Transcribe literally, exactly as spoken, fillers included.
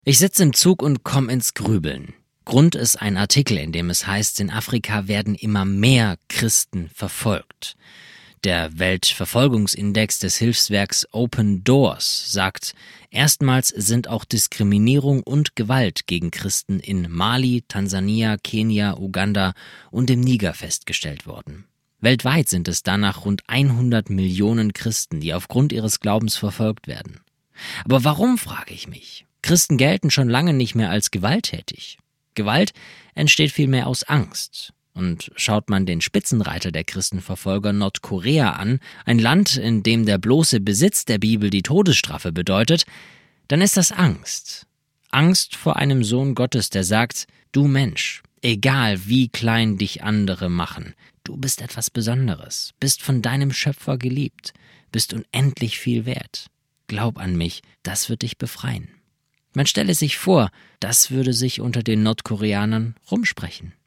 Ich sitze im Zug und komme ins Grübeln. Grund ist ein Artikel, in dem es heißt, in Afrika werden immer mehr Christen verfolgt. Der Weltverfolgungsindex des Hilfswerks Open Doors sagt, erstmals sind auch Diskriminierung und Gewalt gegen Christen in Mali, Tansania, Kenia, Uganda und dem Niger festgestellt worden. Weltweit sind es danach rund hundert Millionen Christen, die aufgrund ihres Glaubens verfolgt werden. Aber warum, frage ich mich. Christen gelten schon lange nicht mehr als gewalttätig. Gewalt entsteht vielmehr aus Angst. Und schaut man den Spitzenreiter der Christenverfolger Nordkorea an, ein Land, in dem der bloße Besitz der Bibel die Todesstrafe bedeutet, dann ist das Angst. Angst vor einem Sohn Gottes, der sagt, du Mensch, egal wie klein dich andere machen, du bist etwas Besonderes, bist von deinem Schöpfer geliebt, bist unendlich viel wert. Glaub an mich, das wird dich befreien. Man stelle sich vor, das würde sich unter den Nordkoreanern rumsprechen.